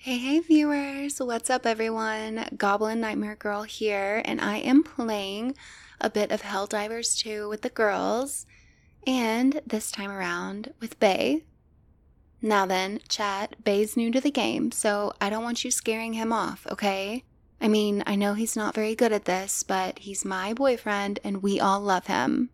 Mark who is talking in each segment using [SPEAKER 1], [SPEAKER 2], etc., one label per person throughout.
[SPEAKER 1] Hey viewers, what's up everyone? Goblin Nightmare Girl here, and I am playing a bit of Helldivers 2 with the girls, and this time around with Bay. Now then, chat, Bay's new to the game, so I don't want you scaring him off, okay? I mean, I know he's not very good at this, but he's my boyfriend and we all love him.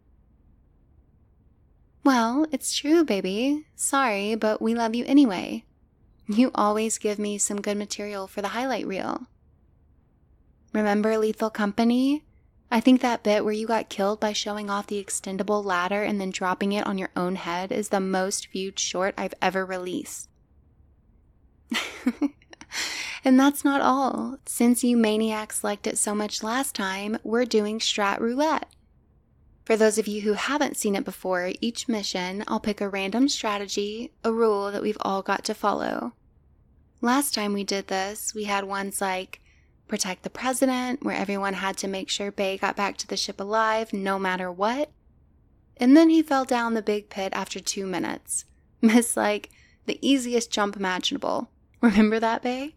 [SPEAKER 1] Well, it's true, baby. Sorry, but we love you anyway. You always give me some good material for the highlight reel. Remember Lethal Company? I think that bit where you got killed by showing off the extendable ladder and then dropping it on your own head is the most viewed short I've ever released. And that's not all. Since you maniacs liked it so much last time, we're doing Strat Roulette. For those of you who haven't seen it before, each mission I'll pick a random strategy, a rule that we've all got to follow. Last time we did this, we had ones like protect the president, where everyone had to make sure Bay got back to the ship alive no matter what. And then he fell down the big pit after 2 minutes. Missed like the easiest jump imaginable. Remember that, Bay?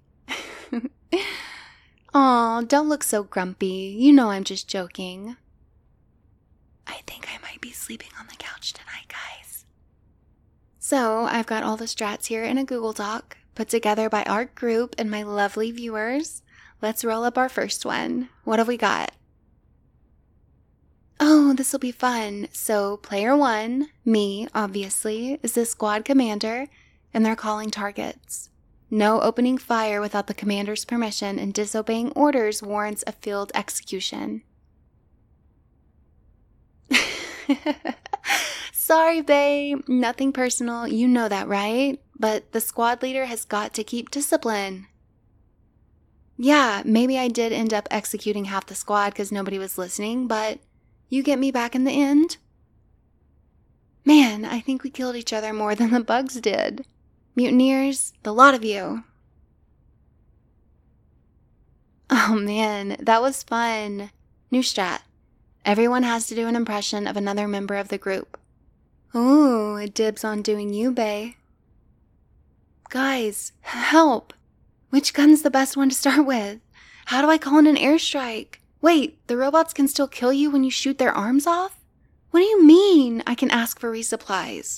[SPEAKER 1] Aw, don't look so grumpy. You know I'm just joking. I think I might be sleeping on the couch tonight, guys. So I've got all the strats here in a Google Doc, put together by our group and my lovely viewers. Let's roll up our first one. What have we got? Oh, this will be fun. So player 1, me, obviously, is the squad commander, and they're calling targets. No opening fire without the commander's permission, and disobeying orders warrants a field execution. Sorry, babe. Nothing personal. You know that, right? But the squad leader has got to keep discipline. Yeah, maybe I did end up executing half the squad because nobody was listening, but you get me back in the end? Man, I think we killed each other more than the bugs did. Mutineers, the lot of you. Oh man, that was fun. New strat. Everyone has to do an impression of another member of the group. Ooh, dibs on doing you, Bay. Guys, help! Which gun's the best one to start with? How do I call in an airstrike? Wait, the robots can still kill you when you shoot their arms off? What do you mean I can ask for resupplies?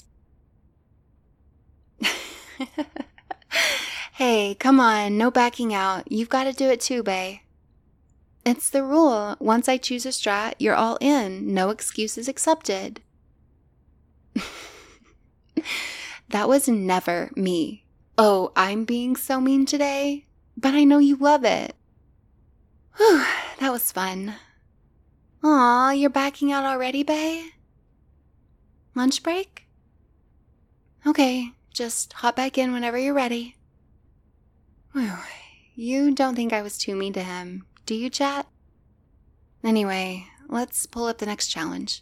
[SPEAKER 1] Hey, come on, no backing out. You've got to do it too, Bay. It's the rule. Once I choose a strat, you're all in. No excuses accepted. That was never me. Oh, I'm being so mean today, but I know you love it. Whew, that was fun. Aw, you're backing out already, Bay? Lunch break? Okay, just hop back in whenever you're ready. Whew, you don't think I was too mean to him, do you, chat? Anyway, let's pull up the next challenge.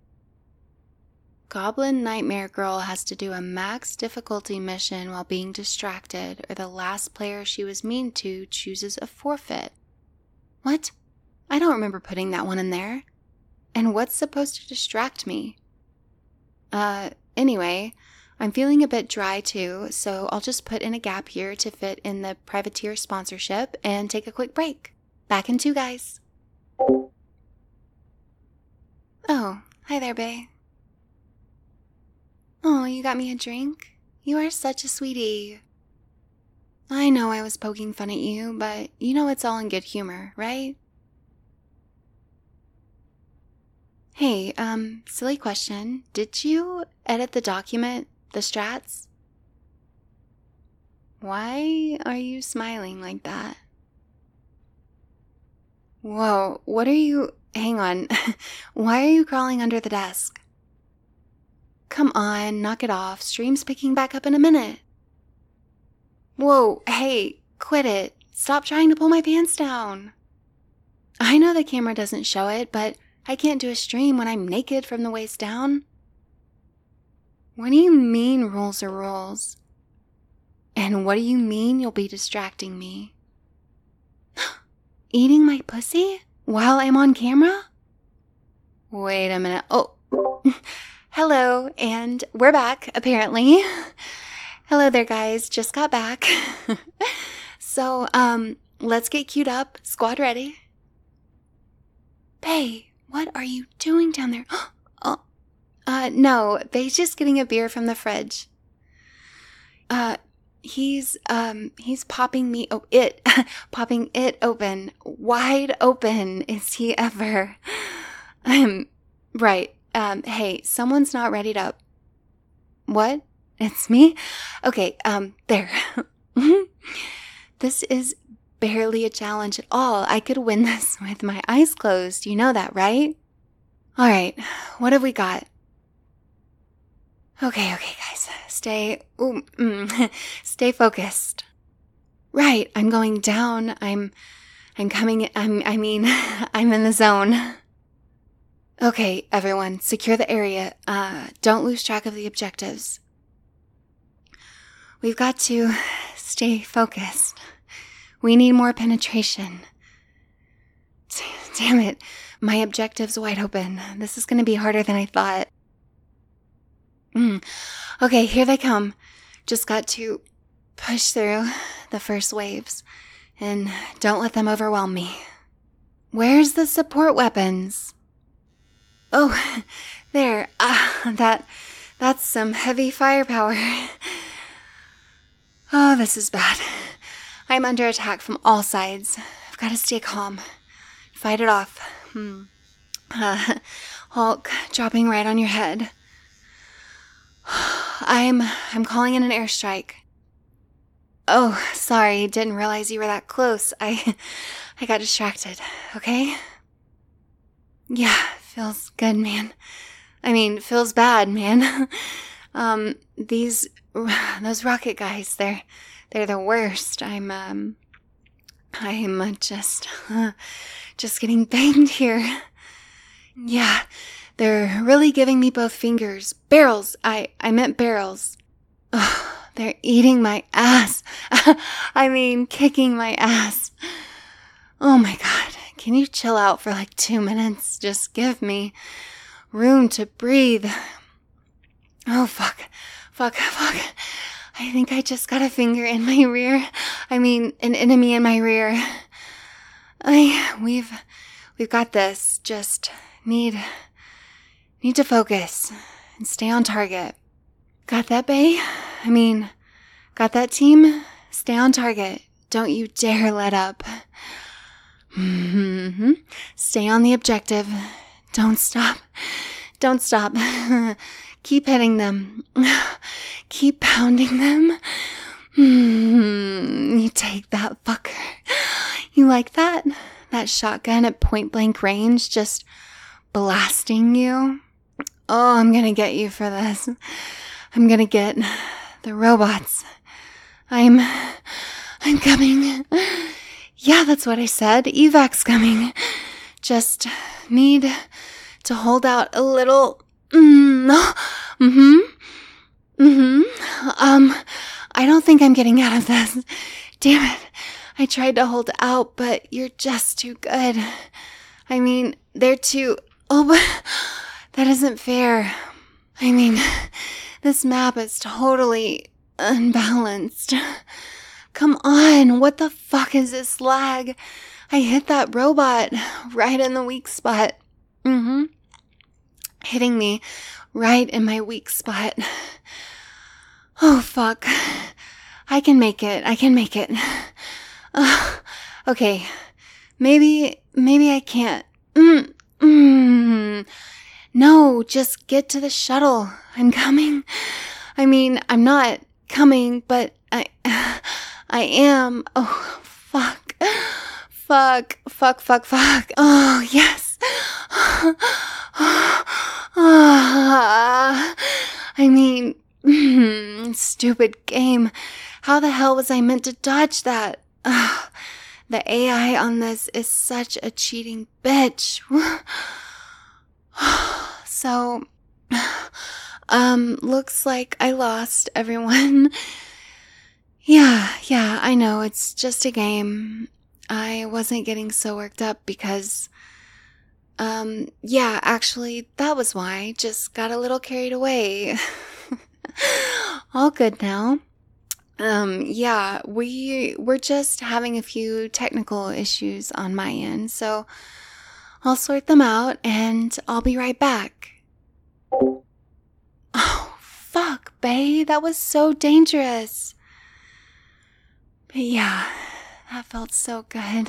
[SPEAKER 1] Goblin Nightmare Girl has to do a max difficulty mission while being distracted, or the last player she was mean to chooses a forfeit. What? I don't remember putting that one in there. And what's supposed to distract me? Anyway, I'm feeling a bit dry too, so I'll just put in a gap here to fit in the privateer sponsorship and take a quick break. Back in 2, guys. Oh, hi there, Bay. Oh, you got me a drink? You are such a sweetie. I know I was poking fun at you, but you know it's all in good humor, right? Hey, silly question. Did you edit the document, the strats? Why are you smiling like that? Whoa, what are you... Hang on. Why are you crawling under the desk? Come on, knock it off. Stream's picking back up in a minute. Whoa, hey, quit it. Stop trying to pull my pants down. I know the camera doesn't show it, but I can't do a stream when I'm naked from the waist down. What do you mean rules are rules? And what do you mean you'll be distracting me? Eating my pussy while I'm on camera? Wait a minute. Oh, hello, and we're back, apparently. Hello there, guys. Just got back. So, let's get queued up. Squad ready. Bae, what are you doing down there? Oh, no, Bae's just getting a beer from the fridge. He's popping popping it open. Wide open is he ever. Right. Hey, someone's not readied up. What? It's me? Okay, there. This is barely a challenge at all. I could win this with my eyes closed. You know that, right? All right, what have we got? Okay, guys, stay focused. Right, I'm going down. I'm in the zone. Okay, everyone, secure the area. Don't lose track of the objectives. We've got to stay focused. We need more penetration. Damn it, my objective's wide open. This is gonna be harder than I thought. Okay, here they come. Just got to push through the first waves and don't let them overwhelm me. Where's the support weapons? Oh, there. That's some heavy firepower. Oh, this is bad. I'm under attack from all sides. I've got to stay calm. Fight it off. Hulk dropping right on your head. I'm calling in an airstrike. Oh, sorry, didn't realize you were that close. I got distracted, okay? Yeah, feels good, man. I mean, feels bad, man. Those rocket guys, they're the worst. I'm just getting banged here. Yeah, they're really giving me both fingers. Barrels. I meant barrels. Ugh, they're eating my ass. I mean, kicking my ass. Oh my God. Can you chill out for like 2 minutes? Just give me room to breathe. Oh, fuck. I think I just got a finger in my rear. I mean, an enemy in my rear. We've got this. Just need to focus and stay on target. Got that, Bae? I mean, got that, team? Stay on target. Don't you dare let up. Stay on the objective. Don't stop. Keep hitting them. Keep pounding them. You take that, fucker. You like that? That shotgun at point blank range just blasting you? Oh, I'm gonna get you for this. I'm gonna get the robots. I'm coming. Yeah, that's what I said. Evac's coming. Just need to hold out a little. I don't think I'm getting out of this. Damn it. I tried to hold out, but you're just too good. I mean, they're too. Oh, but that isn't fair. I mean, this map is totally unbalanced. Come on, what the fuck is this lag? I hit that robot right in the weak spot. Hitting me right in my weak spot. Oh, fuck. I can make it. Okay. Maybe I can't. No, just get to the shuttle. I'm coming. I mean, I'm not coming, but I am. Oh, fuck. Oh, yes. I mean, stupid game. How the hell was I meant to dodge that? The AI on this is such a cheating bitch. So, looks like I lost, everyone. Yeah, I know, it's just a game. I wasn't getting so worked up because, actually, that was why. Just got a little carried away. All good now. Yeah, we're just having a few technical issues on my end, so I'll sort them out and I'll be right back. Oh, fuck, bae, that was so dangerous. But yeah, that felt so good.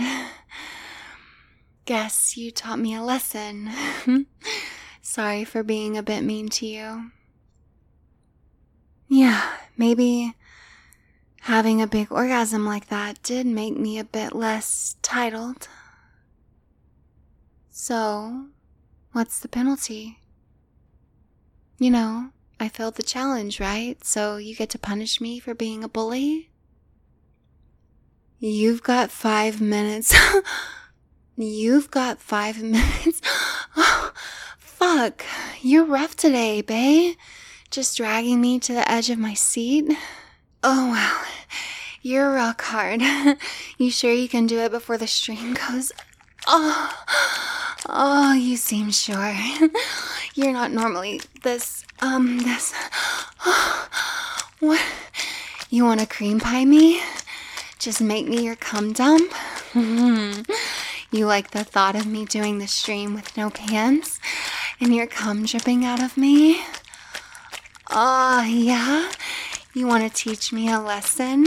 [SPEAKER 1] Guess you taught me a lesson. Sorry for being a bit mean to you. Yeah, maybe having a big orgasm like that did make me a bit less titled. So, what's the penalty? You know, I failed the challenge, right? So you get to punish me for being a bully? You've got 5 minutes. You've got 5 minutes? Oh, fuck. You're rough today, bae. Just dragging me to the edge of my seat. Oh, wow. You're rock hard. You sure you can do it before the stream goes? Oh, you seem sure. You're not normally this. What? You want to cream pie me? Just make me your cum dump? You like the thought of me doing the stream with no pants and your cum dripping out of me? Oh, yeah? You want to teach me a lesson?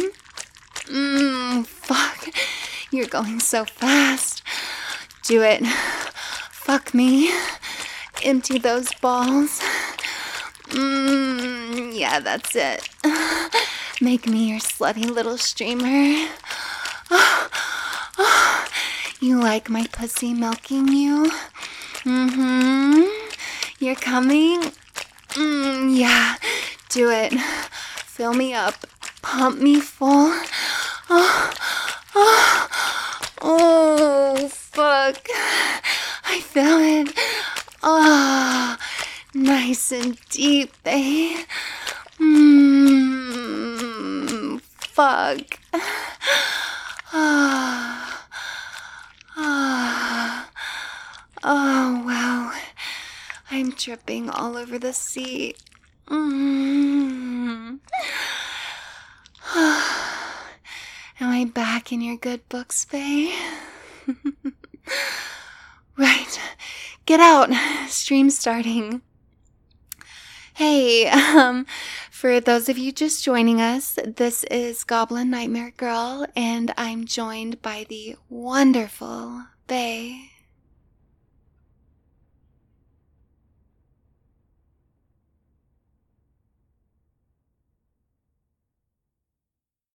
[SPEAKER 1] Fuck. You're going so fast. Do it. Fuck me. Empty those balls. Yeah, that's it. Make me your slutty little streamer. You like my pussy milking you? You're coming? Yeah, do it. Fill me up. Pump me full. Oh, fuck. I feel it. Oh, nice and deep, babe. Fuck. Oh, wow. I'm dripping all over the seat. Am I back in your good books, bae? Right. Get out. Stream starting. Hey, for those of you just joining us, this is Goblin Nightmare Girl, and I'm joined by the wonderful bae.